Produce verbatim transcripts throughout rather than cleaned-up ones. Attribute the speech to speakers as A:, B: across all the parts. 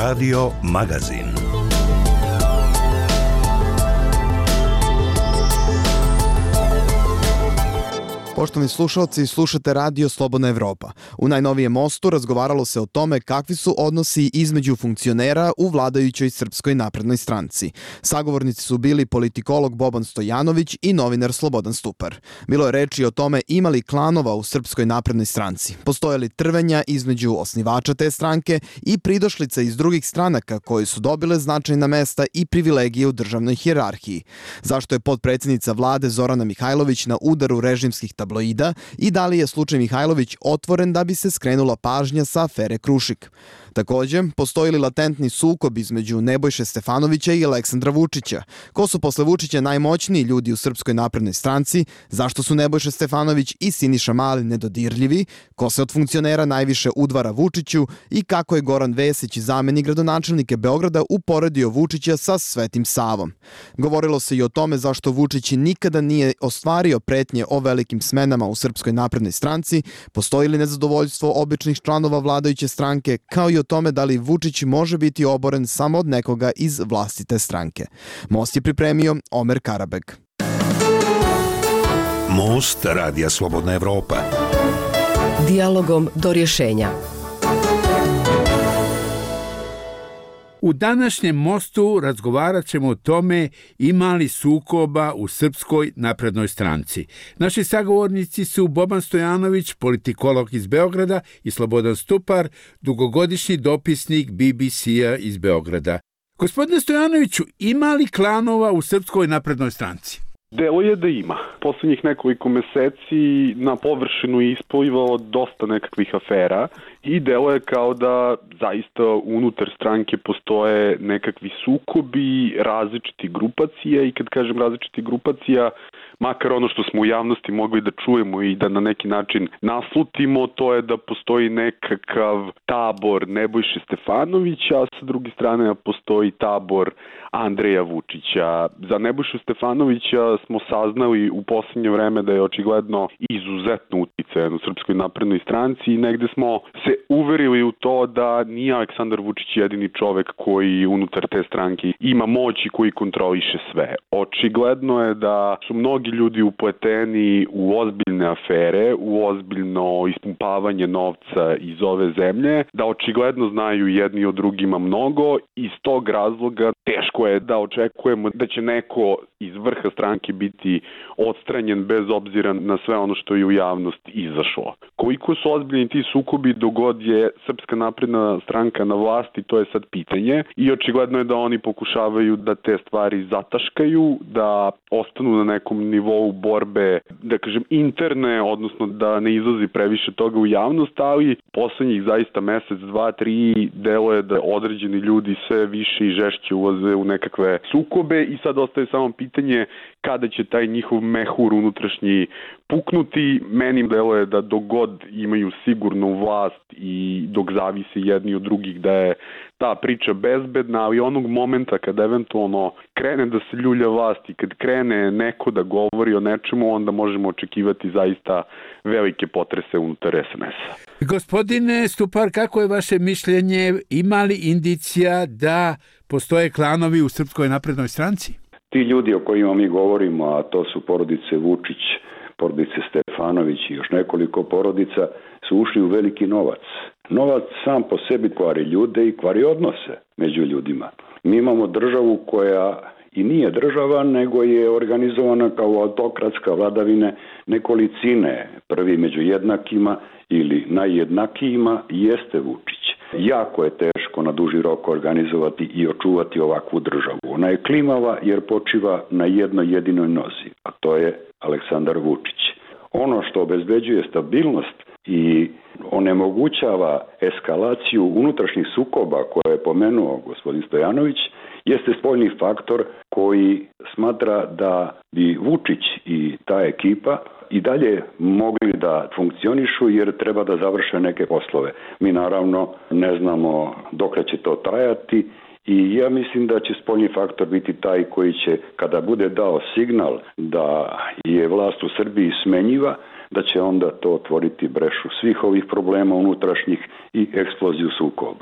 A: Radio Magazin.
B: Poštovani slušalci, slušate Radio Slobodna Evropa. U najnovijem Mostu razgovaralo se o tome kakvi su odnosi između funkcionera u vladajućoj Srpskoj naprednoj stranci. Sagovornici su bili politikolog Boban Stojanović i novinar Slobodan Stupar. Bilo je reči o tome ima li klanova u Srpskoj naprednoj stranci, postoje li trvenja između osnivača te stranke i pridošlica iz drugih stranaka koje su dobile značajna mesta i privilegije u državnoj hijerarhiji. Zašto je potpredsjednica vlade Zorana Mihajlović na udaru režimskih tabloida i da li je slučaj Mihajlović otvoren da bi se skrenula pažnja sa afere Krušik. Također, postoji li latentni sukob između Nebojše Stefanovića i Aleksandra Vučića? Ko su posle Vučića najmoćniji ljudi u Srpskoj naprednoj stranci? Zašto su Nebojša Stefanović i Siniša Mali nedodirljivi? Ko se od funkcionera najviše udvara Vučiću? I kako je Goran Vesić, zamenik gradonačelnika Beograda, uporedio Vučića sa Svetim Savom? Govorilo se i o tome zašto Vučić nikada nije ostvario pretnje o velikim smenama u Srpskoj naprednoj stranci, postoji li nezadovoljstvo običnih članova vladajuće stranke, kao i o tome da li Vučić može biti oboren samo od nekoga iz vlastite stranke. Most je pripremio Omer Karabeg.
A: Most Radija Slobodna Evropa.
C: Dijalogom do rješenja.
D: U današnjem Mostu razgovarat ćemo o tome ima li sukoba u Srpskoj naprednoj stranci. Naši sagovornici su Boban Stojanović, politikolog iz Beograda, i Slobodan Stupar, dugogodišnji dopisnik B B C-a iz Beograda. Gospodine Stojanoviću, ima li klanova u Srpskoj naprednoj stranci?
E: Delo je da ima. Poslednjih nekoliko meseci na površinu je isplivalo dosta nekakvih afera i delo je kao da zaista unutar stranke postoje nekakvi sukobi različiti grupacija i kad kažem različiti grupacija, makar ono što smo u javnosti mogli da čujemo i da na neki način naslutimo, to je da postoji nekakav tabor Nebojše Stefanovića, a sa druge strane postoji tabor Andreja Vučića. Za Nebojšu Stefanovića smo saznali u posljednje vreme da je očigledno izuzetno uticajan u Srpskoj naprednoj stranci i negde smo se uverili u to da nije Aleksandar Vučić jedini čovek koji unutar te stranke ima moć i koji kontroliše sve. Očigledno je da su mnogi ljudi upleteni u ozbiljne afere, u ozbiljno ispumpavanje novca iz ove zemlje, da očigledno znaju jedni o drugima mnogo i iz tog razloga teško je da očekujemo da će neko iz vrha stranke biti odstranjen bez obzira na sve ono što je u javnost izašlo. Koliko su ozbiljni ti sukobi dogod je Srpska napredna stranka na vlasti, to je sad pitanje i očigledno je da oni pokušavaju da te stvari zataškaju, da ostanu na nekom nivou borbe, da kažem interne, odnosno da ne izlazi previše toga u javnost, ali poslednjih zaista mesec, dva, tri delo je da određeni ljudi sve više i žešće ulaze u nekakve sukobe i sad ostaje samo pitanje kada će taj njihov mehur unutrašnji puknuti. Meni delo je da dogod imaju sigurnu vlast i dok zavisi jedni od drugih da je ta priča bezbedna, ali onog momenta kad eventualno krene da se ljulja vlast i kad krene neko da govori o nečemu, onda možemo očekivati zaista velike potrese unutar es en es-a.
D: Gospodine Stupar, kako je vaše mišljenje? Ima li indicija da postoje klanovi u Srpskoj naprednoj stranci?
F: Ti ljudi o kojima mi govorimo, a to su porodice Vučić, porodice Stefanović i još nekoliko porodica, su ušli u veliki novac. Novac sam po sebi kvari ljude i kvari odnose među ljudima. Mi imamo državu koja i nije država, nego je organizovana kao autokratska vladavine nekolicine. Prvi među jednakima ili najjednakijima jeste Vučić. Jako je teško na duži rok organizovati i očuvati ovakvu državu. Ona je klimava jer počiva na jednoj jedinoj nozi, a to je Aleksandar Vučić. Ono što obezbeđuje stabilnost i onemogućava eskalaciju unutrašnjih sukoba koje je pomenuo gospodin Stojanović, jeste spoljni faktor koji smatra da bi Vučić i ta ekipa i dalje mogli da funkcionišu jer treba da završe neke poslove. Mi naravno ne znamo dokle će to trajati i ja mislim da će spoljni faktor biti taj koji će, kada bude dao signal da je vlast u Srbiji smenjiva, da će onda to otvoriti brešu svih ovih problema unutrašnjih i eksploziju sukoba.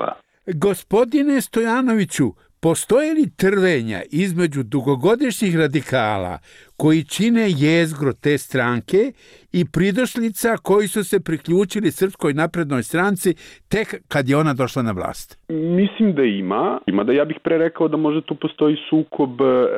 D: Gospodine Stojanoviću, postoje li trvenja između dugogodišnjih radikala koji čine jezgro te stranke i pridošlica koji su se priključili Srpskoj naprednoj stranci tek kad je ona došla na vlast?
E: Mislim da ima. Ima da ja bih pre rekao da možda tu postoji sukob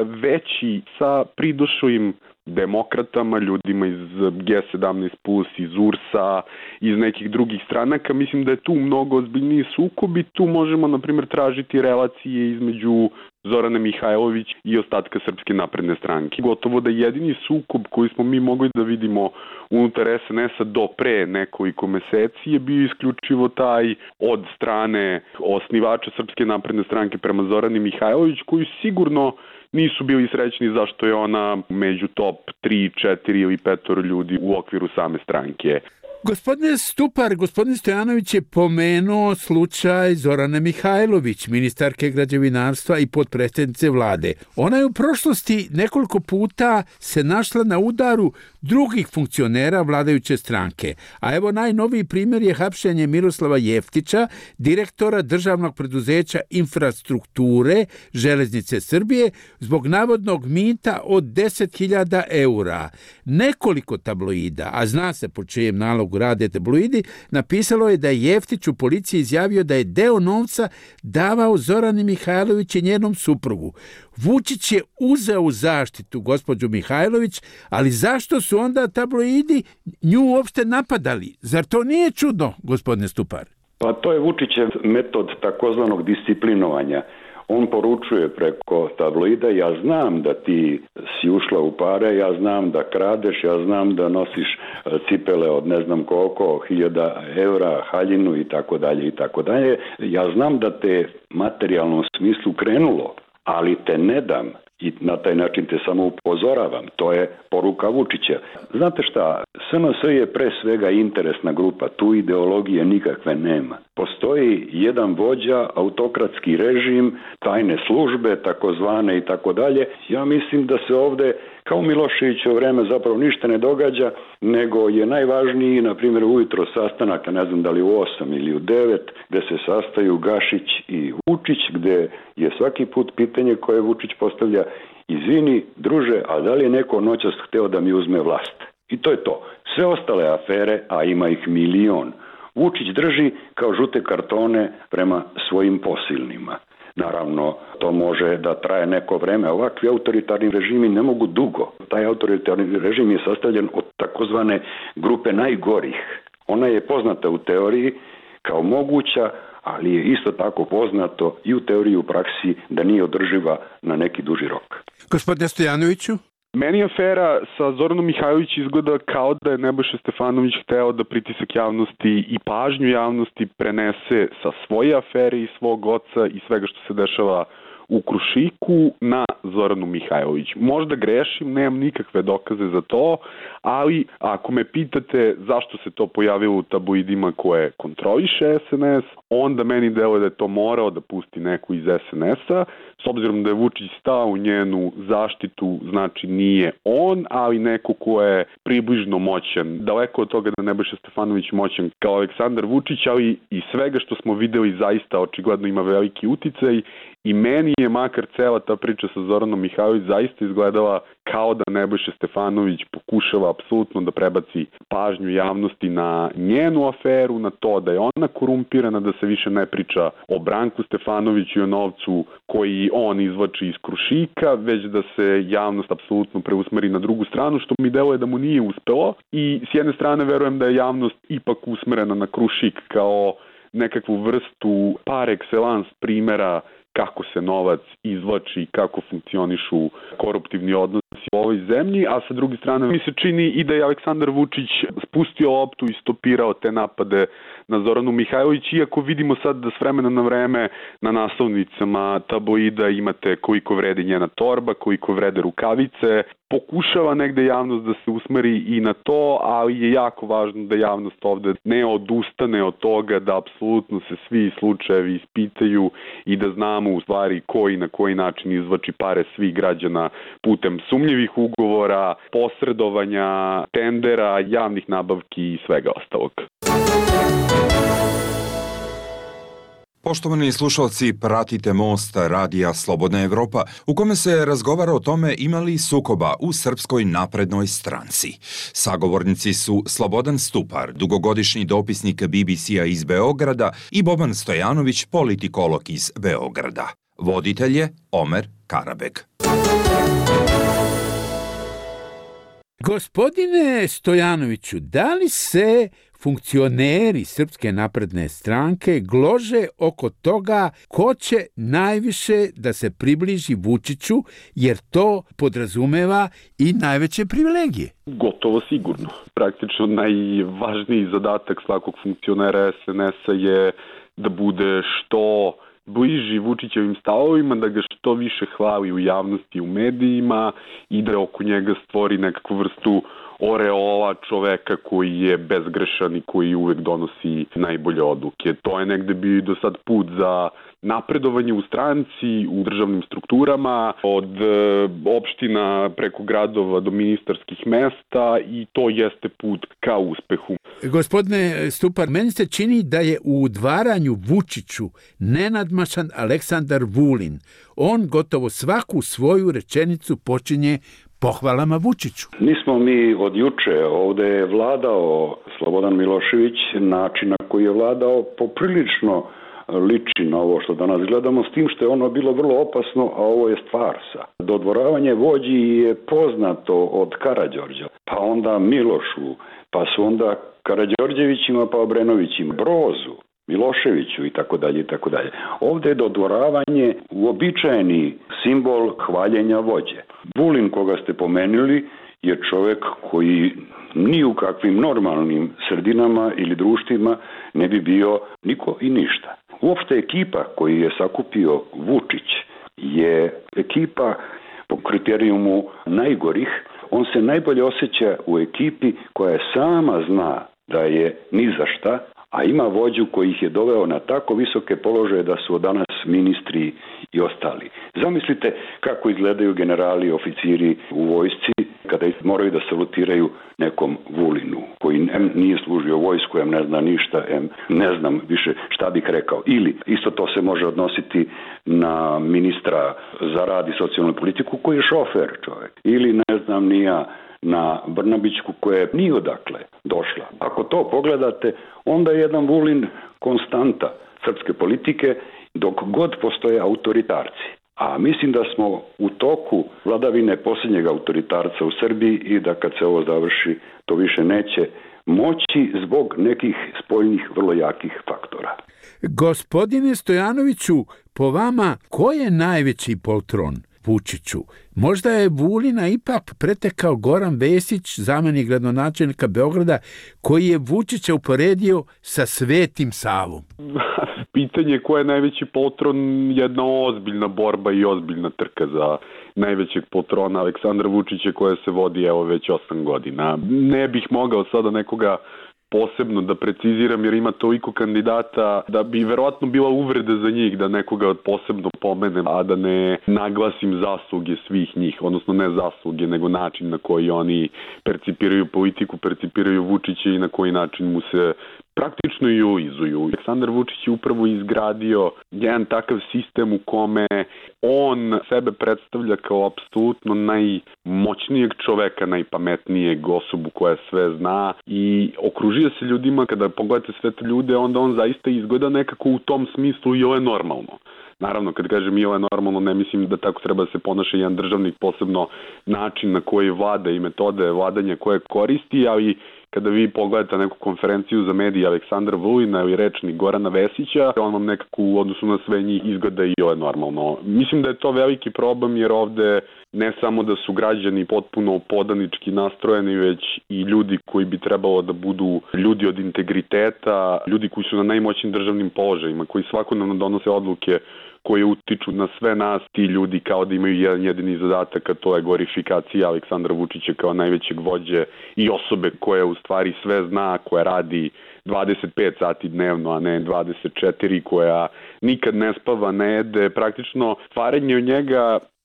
E: veći sa pridošlim demokratama, ljudima iz G sedamnaest plus, iz U R S-a, iz nekih drugih stranaka. Mislim da je tu mnogo ozbiljniji sukob i tu možemo, na primjer, tražiti relacije između Zorane Mihajlović i ostatka Srpske napredne stranke. Gotovo da jedini sukob koji smo mi mogli da vidimo unutar S N S-a do pre nekoliko meseci je bio isključivo taj od strane osnivača Srpske napredne stranke prema Zorani Mihajlović, koji sigurno nisu bili srećni zašto je ona među top tri, četiri ili petoro ljudi u okviru same stranke.
D: Gospodine Stupar, gospodin Stojanović je pomenuo slučaj Zorane Mihajlović, ministarke građevinarstva i potpredsjednice vlade. Ona je u prošlosti nekoliko puta se našla na udaru drugih funkcionera vladajuće stranke. A evo najnoviji primjer je hapšenje Miroslava Jeftića, direktora državnog preduzeća infrastrukture Železnice Srbije, zbog navodnog mita od deset hiljada eura. Nekoliko tabloida, a zna se po čijem nalogu rade tabloidi, napisalo je da je Jeftić u policiji izjavio da je deo novca davao Zorani Mihajlović i njenom suprugu. Vučić je uzeo u zaštitu gospođu Mihajlović, ali zašto su onda tabloidi nju uopšte napadali? Zar to nije čudno, gospodine Stupar?
F: Pa to je Vučićev metod takozvanog disciplinovanja. On poručuje preko tabloida, ja znam da ti si ušla u pare, ja znam da kradeš, ja znam da nosiš cipele od ne znam koliko hiljada eura, haljinu i tako dalje i tako dalje. Ja znam da te materijalnom smislu krenulo, ali te ne dam i na taj način te samo upozoravam. To je poruka Vučića. Znate šta, S N S je pre svega interesna grupa, tu ideologije nikakve nema. Postoji jedan vođa, autokratski režim, tajne službe, takozvane i tako dalje. Ja mislim da se ovde, kao u Miloševićevo vreme, zapravo ništa ne događa, nego je najvažniji, na primjer, ujutro sastanak, ne znam da li u osam ili u devet, gde se sastaju Gašić i Vučić, gde je svaki put pitanje koje Vučić postavlja: izvini, druže, a da li je neko noćas hteo da mi uzme vlast? I to je to. Sve ostale afere, a ima ih milion, Vučić drži kao žute kartone prema svojim posilnima. Naravno, to može da traje neko vreme. Ovakvi autoritarni režimi ne mogu dugo. Taj autoritarni režim je sastavljen od takozvane grupe najgorih. Ona je poznata u teoriji kao moguća, ali je isto tako poznato i u teoriji i u praksi da nije održiva na neki duži rok.
D: Gospodine Stojanoviću?
E: Meni afera sa Zoranom Mihajlović izgleda kao da je Nebojša Stefanović hteo da pritisak javnosti i pažnju javnosti prenese sa svoje afere i svog oca i svega što se dešava u Krušiku na Zoranu Mihajlović. Možda grešim, nemam nikakve dokaze za to, ali ako me pitate zašto se to pojavilo u tabloidima koje kontroliše S N S, onda meni deluje da je to morao da pusti neko iz S N S-a. S obzirom da je Vučić stao u njenu zaštitu, znači nije on, ali neko ko je približno moćan. Daleko od toga da Nebojša Stefanović moćan kao Aleksandar Vučić, ali i svega što smo videli zaista očigledno ima veliki uticaj. I meni je makar cela ta priča sa Zoranom Mihajlović zaista izgledala kao da Nebojša Stefanović pokušava apsolutno da prebaci pažnju javnosti na njenu aferu, na to da je ona korumpirana, da se više ne priča o Branku Stefanoviću i o novcu koji on izvlači iz Krušika, već da se javnost apsolutno preusmeri na drugu stranu, što mi deluje da mu nije uspelo. I s jedne strane verujem da je javnost ipak usmerena na Krušik kao nekakvu vrstu par excellence primera kako se novac izvlači, kako funkcionišu koruptivni odnosi u ovoj zemlji, a sa druge strane mi se čini i da je Aleksandar Vučić spustio loptu i stopirao te napade na Zoranu Mihajlović, iako vidimo sad da s vremena na vreme na naslovnicama tabloida imate koliko vredi njena torba, koliko vrede rukavice. Pokušava negde javnost da se usmeri i na to, ali je jako važno da javnost ovde ne odustane od toga, da apsolutno se svi slučajevi ispitaju i da znamo u stvari ko i na koji način izvlači pare svih građana putem sumnjivih ugovora, posredovanja, tendera, javnih nabavki i svega ostalog.
G: Poštovani slušalci, pratite Most radija Slobodna Evropa, u kome se razgovara o tome ima li sukoba u Srpskoj naprednoj stranci. Sagovornici su Slobodan Stupar, dugogodišnji dopisnik B B C-a iz Beograda, i Boban Stojanović, politikolog iz Beograda. Voditelj je Omer Karabeg.
D: Gospodine Stojanoviću, da li se funkcioneri Srpske napredne stranke glože oko toga ko će najviše da se približi Vučiću, jer to podrazumeva i najveće privilegije?
E: Gotovo sigurno. Praktično najvažniji zadatak svakog funkcionera S N S-a je da bude što bliži Vučićevim stavovima, da ga što više hvali u javnosti, u medijima i da oko njega stvori nekakvu vrstu oreola čoveka koji je bezgrešan i koji uvek donosi najbolje odluke. To je negde bio do sad put za napredovanje u stranci, u državnim strukturama, od e, opština preko gradova do ministarskih mesta, i to jeste put ka uspehu.
D: Gospodine Stupar, meni se čini da je u udvaranju Vučiću nenadmašan Aleksandar Vulin. On gotovo svaku svoju rečenicu počinje pohvalama Vučiću.
F: Nismo mi od juče, ovde je vladao Slobodan Milošević, način na koji je vladao poprilično liči na ovo što danas gledamo, s tim što je ono bilo vrlo opasno, a ovo je farsa. Dodvoravanje vođi je poznato od Karađorđa, pa onda Milošu, pa su onda Karađorđevićima, pa Obrenovićima, Brozu, Miloševiću i tako dalje i tako dalje. Ovde je dodvoravanje uobičajeni simbol hvaljenja vođe. Vulin, koga ste pomenuli, je čovek koji ni u kakvim normalnim sredinama ili društvima ne bi bio niko i ništa. Uopšte ekipa koju je sakupio Vučić je ekipa po kriterijumu najgorih. On se najbolje osjeća u ekipi koja sama zna da je ni za šta, a ima vođu koji ih je doveo na tako visoke položaje da su danas ministri i ostali. Zamislite kako izgledaju generali i oficiri u vojsci kada moraju da salutiraju nekom Vulinu koji em nije služio vojsku, em ne zna ništa, em ne znam više šta bih rekao. Ili isto to se može odnositi na ministra za rad i socijalnu politiku koji je šofer čovjek. Ili ne znam ni ja na Brnabićku koja je ni odakle došla. Ako to pogledate, onda je jedan Vulin konstanta srpske politike dok god postoje autoritarci. A mislim da smo u toku vladavine posljednjeg autoritarca u Srbiji i da kad se ovo završi, to više neće moći zbog nekih spoljnih vrlo jakih faktora.
D: Gospodine Stojanoviću, po vama, ko je najveći poltron Vučiću? Možda je Vulina ipak pretekao Goran Vesić, zamenik gradonačelnika Beograda, koji je Vučića uporedio sa Svetim Savom.
E: Pitanje ko je najveći poltron, jedna ozbiljna borba i ozbiljna trka za najvećeg poltrona Aleksandra Vučića koja se vodi evo već osam godina. Ne bih mogao sada nekoga posebno da preciziram jer ima toliko kandidata da bi verovatno bila uvreda za njih da nekoga posebno pomenem, a da ne naglasim zasluge svih njih, odnosno ne zasluge, nego način na koji oni percipiraju politiku, percipiraju Vučića i na koji način mu se praktično i ulizuju. Aleksandar Vučić je upravo izgradio jedan takav sistem u kome on sebe predstavlja kao apsolutno najmoćnijeg čoveka, najpametnijeg, osobu koja sve zna i okružio se ljudima. Kada pogledate sve te ljude, onda on zaista izgleda nekako u tom smislu i ovo je normalno. Naravno, kad kažem i ovo je normalno, ne mislim da tako treba da se ponaša jedan državnik, posebno način na koji vlada i metode vladanja koje koristi, ali kada vi pogledate neku konferenciju za medije Aleksandra Vulina ili rečnik Gorana Vesića, on vam nekako u odnosu na sve njih izgleda i ovo je normalno. Mislim da je to veliki problem jer ovde ne samo da su građani potpuno podanički nastrojeni, već i ljudi koji bi trebalo da budu ljudi od integriteta, ljudi koji su na najmoćnijim državnim položajima, koji svakodnevno donose odluke koje utiču na sve nas, ti ljudi kao da imaju jedan jedini zadatak, a to je glorifikacija Aleksandra Vučića kao najvećeg vođe i osobe koja u stvari sve zna, koja radi dvadeset pet sati dnevno, a ne dvadeset četiri, koja nikad ne spava, ne jede, praktično stvaranje od njega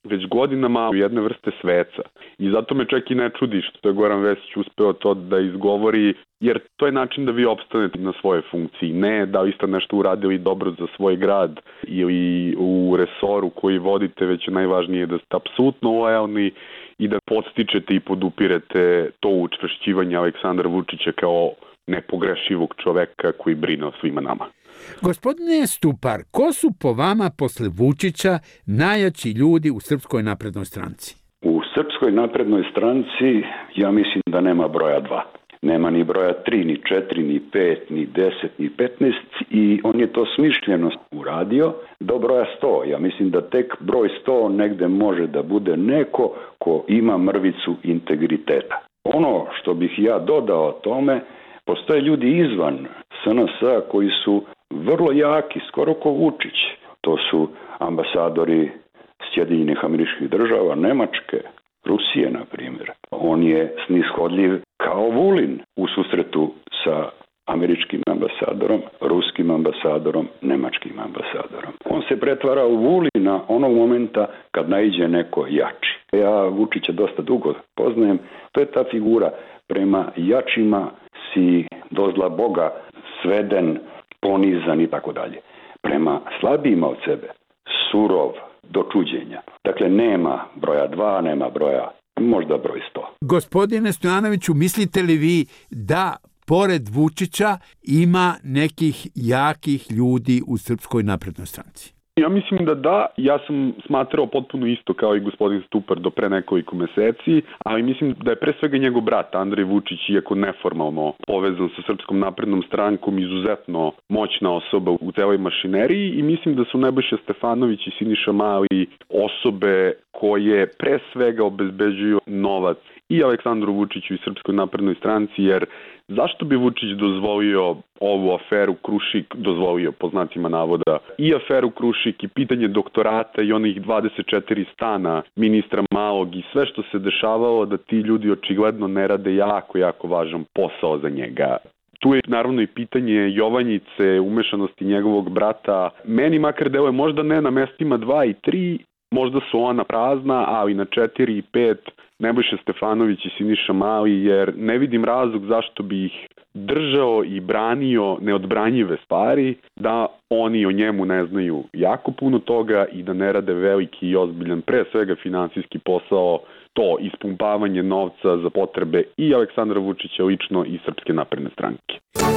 E: već godinama jedne vrste sveca. I zato me čak i ne čudi što je Goran Vesić uspeo to da izgovori, jer to je način da vi opstanete na svojoj funkciji. Ne da vi ste nešto uradili dobro za svoj grad ili u resoru koji vodite, već je najvažnije da ste apsolutno lojalni i da podstičete i podupirete to učvršćivanje Aleksandra Vučića kao nepogrešivog čoveka koji brine o svima nama.
D: Gospodine Stupar, ko su po vama posle Vučića najjači ljudi u Srpskoj naprednoj stranci?
F: U Srpskoj naprednoj stranci ja mislim da nema broja dva. Nema ni broja tri, ni četiri, ni pet, ni deset, ni petnaest i on je to smišljeno uradio do broja sto. Ja mislim da tek broj sto negde može da bude neko ko ima mrvicu integriteta. Ono što bih ja dodao tome, postoje ljudi izvan S N S-a koji su vrlo jaki, skoro ko Vučić. To su ambasadori Sjedinjenih Američkih Država, Nemačke, Rusije, na primjer. On je snishodljiv kao Vulin u susretu sa američkim ambasadorom, ruskim ambasadorom, nemačkim ambasadorom. On se pretvara u Vulina onog momenta kad naiđe neko jači. Ja Vučića dosta dugo poznajem, to je ta figura. Prema jačima si dozla Boga sveden, ponizan i tako dalje. Prema slabijima od sebe, surov, do čuđenja. Dakle, nema broja dva, nema broja, možda broj sto.
D: Gospodine Stojanoviću, mislite li vi da pored Vučića ima nekih jakih ljudi u Srpskoj naprednoj stranci?
E: Ja mislim da da, ja sam smatrao potpuno isto kao i gospodin Stupar do pre nekoliko meseci, ali mislim da je pre svega njegov brat Andrej Vučić, iako neformalno povezan sa Srpskom naprednom strankom, izuzetno moćna osoba u celoj mašineriji i mislim da su Nebojša Stefanović i Siniša Mali osobe koje pre svega obezbeđuju novac i Aleksandru Vučiću i Srpskoj naprednoj stranci, jer zašto bi Vučić dozvolio ovu aferu Krušik, dozvolio po znacima navoda, i aferu Krušik i pitanje doktorata i onih dvadeset četiri stana ministra Malog i sve što se dešavalo, da ti ljudi očigledno ne rade jako, jako važan posao za njega. Tu je naravno i pitanje Jovanjice, umešanosti njegovog brata. Meni makar deluje možda ne na mestima dva i tri, možda su ona prazna, ali na četiri i pet Nebojša Stefanović i Siniša Mali, jer ne vidim razlog zašto bi ih držao i branio neodbranjive stvari, da oni o njemu ne znaju jako puno toga i da ne rade veliki i ozbiljan, pre svega finansijski posao, to ispumpavanje novca za potrebe i Aleksandra Vučića lično i Srpske napredne stranke.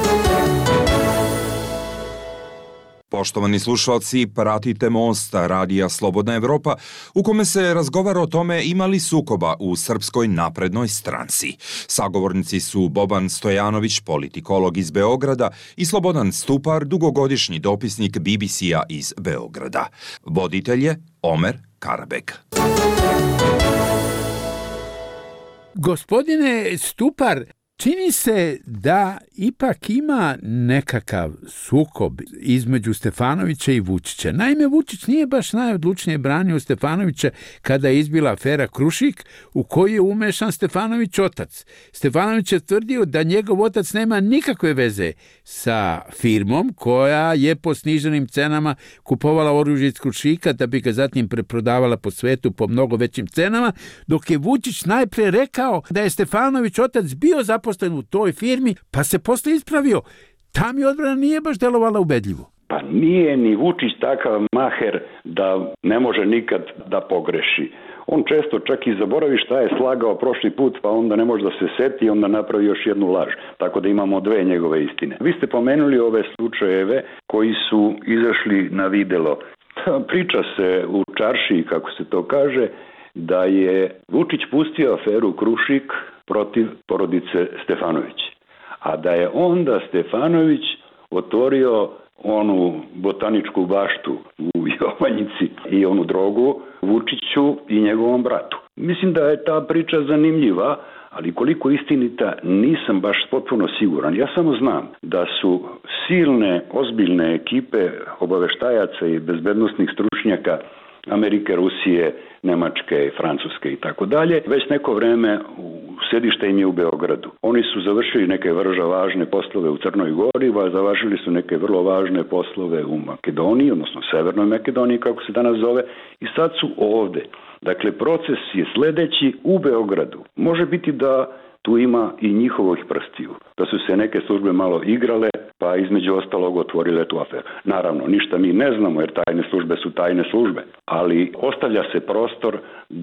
G: Poštovani slušalci, pratite Most, radija Slobodna Evropa, u kome se razgovara o tome ima li sukoba u Srpskoj naprednoj stranci. Sagovornici su Boban Stojanović, politikolog iz Beograda, i Slobodan Stupar, dugogodišnji dopisnik B B C-a iz Beograda. Voditelj je Omer Karabek.
D: Gospodine Stupar, čini se da ipak ima nekakav sukob između Stefanovića i Vučića. Naime, Vučić nije baš najodlučnije branio Stefanovića kada je izbila afera Krušik, u kojoj je umešan Stefanović otac. Stefanović je tvrdio da njegov otac nema nikakve veze sa firmom koja je po sniženim cenama kupovala oružje iz Krušika da bi ga zatim preprodavala po svetu po mnogo većim cenama, dok je Vučić najpre rekao da je Stefanović otac bio zaposlen u toj firmi, pa se posle ispravio. Ta mi odbrana nije baš delovala ubedljivo.
F: Pa nije ni Vučić takav maher da ne može nikad da pogreši. On često čak i zaboravi šta je slagao prošli put, pa onda ne može da se seti i onda napravi još jednu laž. Tako da imamo dve njegove istine. Vi ste pomenuli ove slučajeve koji su izašli na videlo. Priča se u čaršiji, kako se to kaže, da je Vučić pustio aferu Krušik protiv porodice Stefanović. A da je onda Stefanović otvorio onu botaničku baštu u Jovanjici i onu drogu Vučiću i njegovom bratu. Mislim da je ta priča zanimljiva, ali koliko istinita nisam baš potpuno siguran. Ja samo znam da su silne, ozbiljne ekipe obaveštajaca i bezbednosnih stručnjaka Amerike, Rusije, Nemačke, Francuske i tako dalje, već neko vreme u sedište im je u Beogradu. Oni su završili neke vrlo važne poslove u Crnoj Gori, a završili su neke vrlo važne poslove u Makedoniji, odnosno Severnoj Makedoniji, kako se danas zove, i sad su ovde. Dakle, proces je sledeći u Beogradu. Može biti da tu ima i njihovih prstiju, da su se neke službe malo igrale, pa između ostalog otvorile tu aferu. Naravno, ništa mi ne znamo, jer tajne službe su tajne službe, ali ostavlja se prostor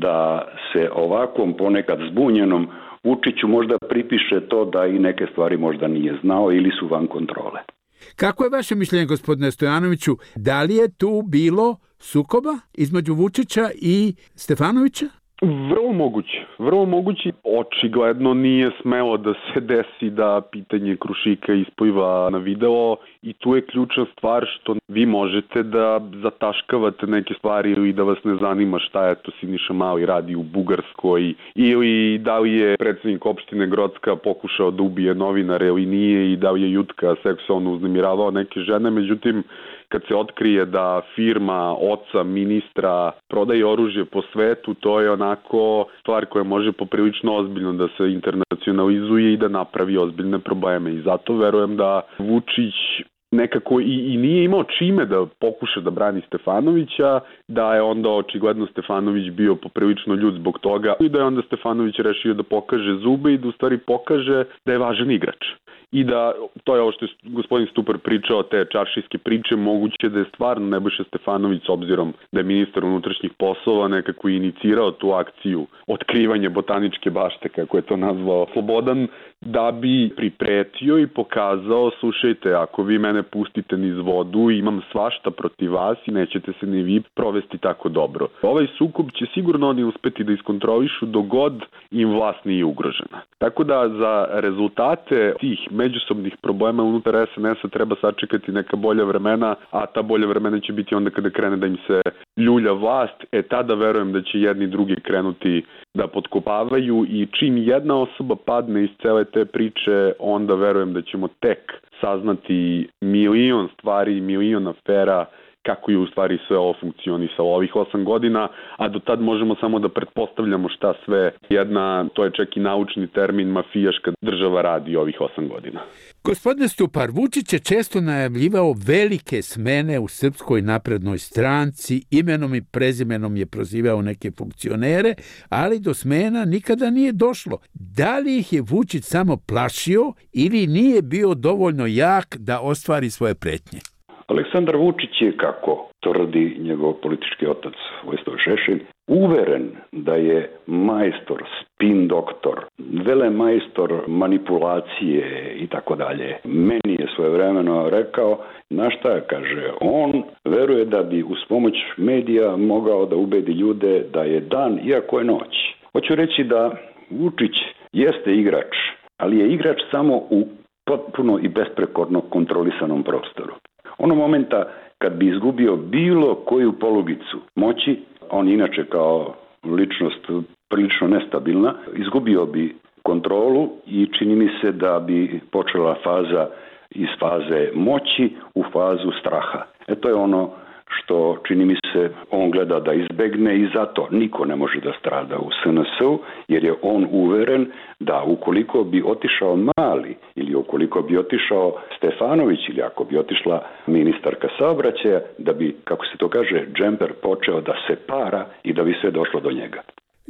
F: da se ovakvom ponekad zbunjenom Vučiću možda pripiše to da i neke stvari možda nije znao ili su van kontrole.
D: Kako je vaše mišljenje, gospodine Stojanoviću, da li je tu bilo sukoba između Vučića i Stefanovića?
E: Vrlo moguće. Vrlo moguće. Očigledno nije smelo da se desi da pitanje Krušika ispliva na video i tu je ključna stvar što vi možete da zataškavate neke stvari ili da vas ne zanima šta je to Siniša Mali radi u Bugarskoj ili da li je predsjednik opštine Grocka pokušao da ubije novinare ili nije i da li je Jutka seksualno uznemiravao neke žene. Međutim, kad se otkrije da firma oca ministra prodaje oružje po svetu, to je onako stvar koja može poprilično ozbiljno da se internacionalizuje i da napravi ozbiljne probleme. I zato verujem da Vučić nekako i, i nije imao čime da pokuša da brani Stefanovića, da je onda očigledno Stefanović bio poprilično ljut zbog toga i da je onda Stefanović rešio da pokaže zube i da u stvari pokaže da je važan igrač. I da, to je ovo što je gospodin Stupar pričao, te čaršijske priče, moguće da je stvarno Nebojša Stefanović, s obzirom da je ministar unutrašnjih poslova, nekako inicirao tu akciju otkrivanja botaničke bašte, kako je to nazvao Slobodan, da bi pripretio i pokazao, slušajte, ako vi mene pustite niz vodu, imam svašta protiv vas i nećete se ni vi provesti tako dobro. Ovaj sukob će sigurno oni uspeti da iskontrolišu dok god im vlast nije ugrožena. Tako da za rezultate tih međusobnih problema unutar es en es-a treba sačekati neka bolja vremena, a ta bolja vremena će biti onda kada krene da im se ljulja vlast, e tada verujem da će jedni drugi krenuti da potkopavaju i čim jedna osoba padne iz cele te priče, onda verujem da ćemo tek saznati milion stvari, milion afera, kako je u stvari sve ovo funkcionisalo ovih osam godina, a do tad možemo samo da pretpostavljamo šta sve jedna, to je čak i naučni termin, mafijaška država radi ovih osam godina.
D: Gospodine Stupar, Vučić je često najavljivao velike smene u Srpskoj naprednoj stranci, imenom i prezimenom je prozivao neke funkcionere, ali do smena nikada nije došlo. Da li ih je Vučić samo plašio ili nije bio dovoljno jak da ostvari svoje pretnje?
F: Aleksandar Vučić je, kako tvrdi njegov politički otac Vojislav Šešelj, uveren da je majstor, spin doktor, velemajstor manipulacije i tako dalje. Meni je svojevremeno rekao, na šta kaže, on veruje da bi uz pomoć medija mogao da ubedi ljude da je dan iako je noć. Hoću reći da Vučić jeste igrač, ali je igrač samo u potpuno i besprekorno kontrolisanom prostoru. Onog momenta kad bi izgubio bilo koju polugicu moći, on inače kao ličnost prilično nestabilna, izgubio bi kontrolu i čini mi se da bi počela faza iz faze moći u fazu straha. E to je ono što čini mi se on gleda da izbegne i zato niko ne može da strada u es en es-u, jer je on uveren da ukoliko bi otišao Mali ili ukoliko bi otišao Stefanović ili ako bi otišla ministarka saobraćaja, da bi, kako se to kaže, džemper počeo da se para i da bi sve došlo do njega.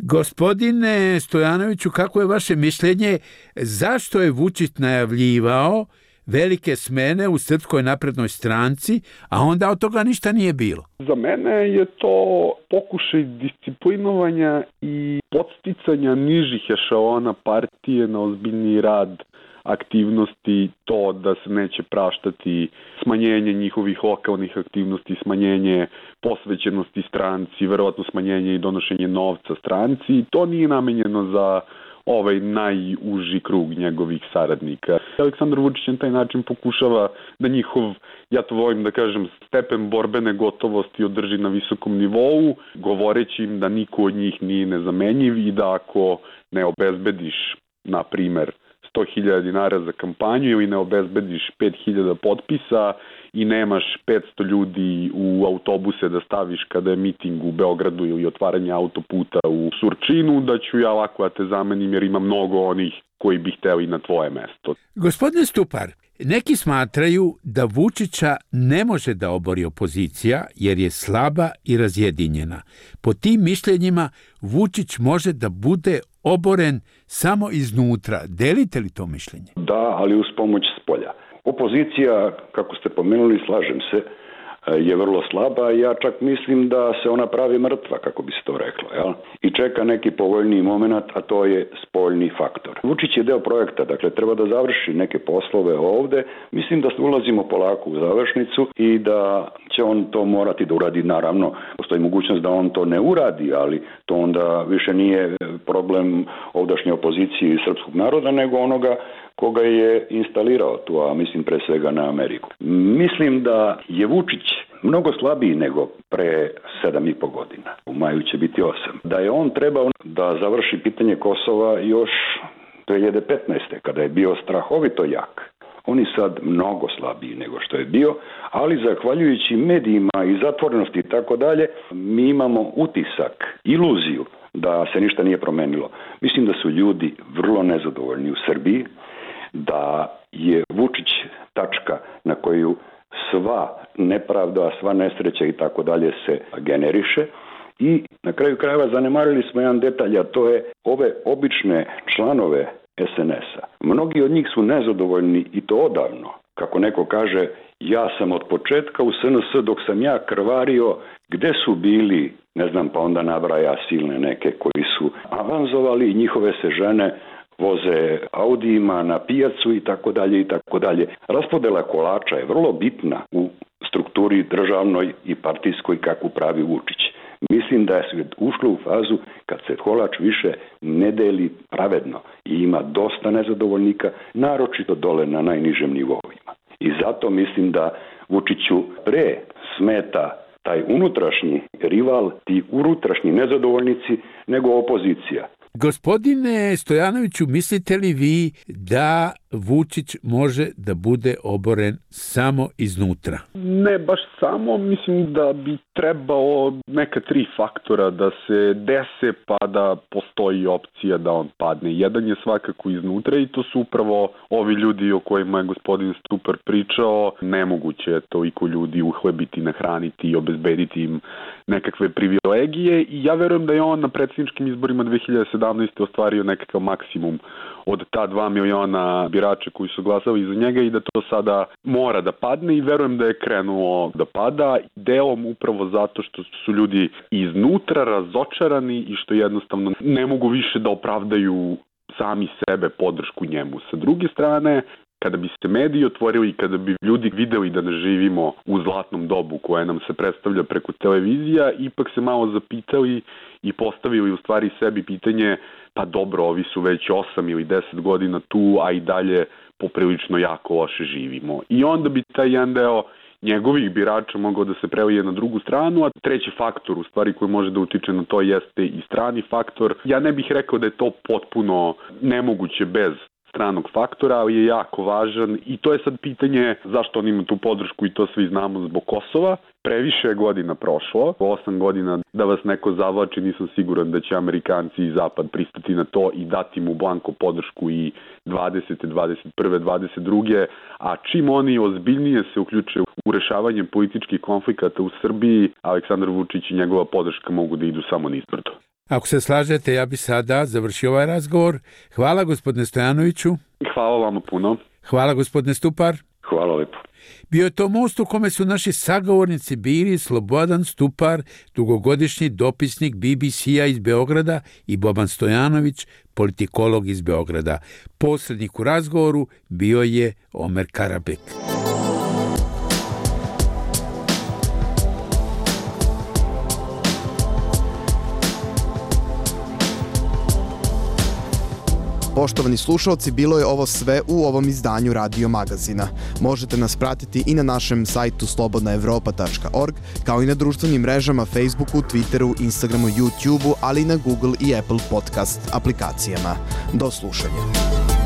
D: Gospodine Stojanoviću, kako je vaše mišljenje, zašto je Vučić najavljivao velike smene u Srpskoj naprednoj stranci, a onda od toga ništa nije bilo?
E: Za mene je to pokušaj disciplinovanja i podsticanja nižih ešalona partije na ozbiljniji rad, aktivnosti, to da se neće praštati, smanjenje njihovih lokalnih aktivnosti, smanjenje posvećenosti stranci, verovatno smanjenje i donošenje novca stranci. To nije namenjeno za ovaj najuži krug njegovih saradnika. Aleksandar Vučić na taj način pokušava da njihov, ja to volim da kažem, stepen borbene gotovosti održi na visokom nivou, govoreći im da niko od njih nije nezamenjiv i da ako ne obezbediš, na primer, sto hiljada dinara za kampanju ili ne obezbediš pet hiljada potpisa i nemaš petsto ljudi u autobuse da staviš kada je miting u Beogradu ili otvaranje autoputa u Surčinu, da ću ja lako da te zamenim jer ima mnogo onih koji bi hteli na tvoje mesto.
D: Gospodine Stupar, neki smatraju da Vučića ne može da obori opozicija jer je slaba i razjedinjena. Po tim mišljenjima Vučić može da bude oboren samo iznutra. Delite li to mišljenje?
F: Da, ali uz pomoć spolja. Opozicija, kako ste pomenuli, slažem se, je vrlo slaba i ja čak mislim da se ona pravi mrtva, kako bi se to reklo, jel? I čeka neki povoljniji moment, a to je spoljni faktor. Vučić je deo projekta, dakle treba da završi neke poslove ovde. Mislim da ulazimo polako u završnicu i da će on to morati da uradi. Naravno, postoji mogućnost da on to ne uradi, ali to onda više nije problem ovdašnje opozicije i srpskog naroda, nego onoga koga je instalirao tu, a mislim pre svega na Ameriku. Mislim da je Vučić mnogo slabiji nego pre sedam i po godina. U maju će biti osam. Da je on trebao da završi pitanje Kosova još dve hiljade petnaeste. kada je bio strahovito jak. On je sad mnogo slabiji nego što je bio, ali zahvaljujući medijima i zatvorenosti i tako dalje, mi imamo utisak, iluziju da se ništa nije promenilo. Mislim da su ljudi vrlo nezadovoljni u Srbiji, da je Vučić tačka na koju sva nepravda, sva nesreća i tako dalje se generiše i na kraju krajeva zanemarili smo jedan detalj, a to je ove obične članove es en es-a. Mnogi od njih su nezadovoljni i to odavno. Kako neko kaže, ja sam od početka u es en es dok sam ja krvario, gde su bili, ne znam, pa onda nabraja silne neke koji su avanzovali i njihove se žene voze Audijima na pijacu i tako dalje i tako dalje. Raspodela kolača je vrlo bitna u strukturi državnoj i partijskoj kakvu pravi Vučić. Mislim da je svijet ušlo u fazu kad se kolač više ne deli pravedno i ima dosta nezadovoljnika, naročito dole na najnižem nivoima. I zato mislim da Vučiću pre smeta taj unutrašnji rival, ti unutrašnji nezadovoljnici, nego opozicija.
D: Gospodine Stojanoviću, mislite li vi da Vučić može da bude oboren samo iznutra?
E: Ne baš samo, mislim da bi trebalo neka tri faktora da se dese pa da postoji opcija da on padne. Jedan je svakako iznutra i to su upravo ovi ljudi o kojima je gospodin Stupar pričao. Nemoguće je toliko ljudi uhlebiti, nahraniti i obezbediti im nekakve privilegije i ja verujem da je on na predsjedničkim izborima dve hiljade sedamnaeste. ostvario nekakav maksimum od ta dva miliona birača koji su glasali za njega i da to sada mora da padne i verujem da je krenuo da pada, delom upravo zato što su ljudi iznutra razočarani i što jednostavno ne mogu više da opravdaju sami sebe podršku njemu. Sa druge strane, kada bi se mediji otvorili i kada bi ljudi videli da ne živimo u zlatnom dobu koje nam se predstavlja preko televizija, ipak se malo zapitali i postavili u stvari sebi pitanje, pa dobro, ovi su već osam ili deset godina tu, a i dalje poprilično jako loše živimo. I onda bi taj jedan deo njegovih birača mogao da se prelije na drugu stranu, a treći faktor u stvari koji može da utiče na to jeste i strani faktor. Ja ne bih rekao da je to potpuno nemoguće bez stranog faktora, ali je jako važan i to je sad pitanje zašto on ima tu podršku i to svi znamo zbog Kosova. Previše je godina prošlo, osam godina da vas neko zavlači, nisam siguran da će Amerikanci i Zapad pristati na to i dati mu blanko podršku i dvadesete, dvadeset prve, dvadeset druge a čim oni ozbiljnije se uključe u rešavanje političkih konflikata u Srbiji, Aleksandar Vučić i njegova podrška mogu da idu samo nizbrdo.
D: Ako se slažete, ja bi sada završio ovaj razgovor. Hvala gospodine Stojanoviću.
E: Hvala vama puno.
D: Hvala gospodine Stupar.
F: Hvala lepo.
D: Bio je to most u kome su naši sagovornici bili Slobodan Stupar, dugogodišnji dopisnik be be ce-a iz Beograda i Boban Stojanović, politikolog iz Beograda. Posrednik u razgovoru bio je Omer Karabek.
B: Poštovani slušalci, bilo je ovo sve u ovom izdanju Radio Magazina. Možete nas pratiti i na našem sajtu slobodna evropa tačka org, kao i na društvenim mrežama Facebooku, Twitteru, Instagramu, YouTubeu, ali i na Google i Apple podcast aplikacijama. Do slušanja.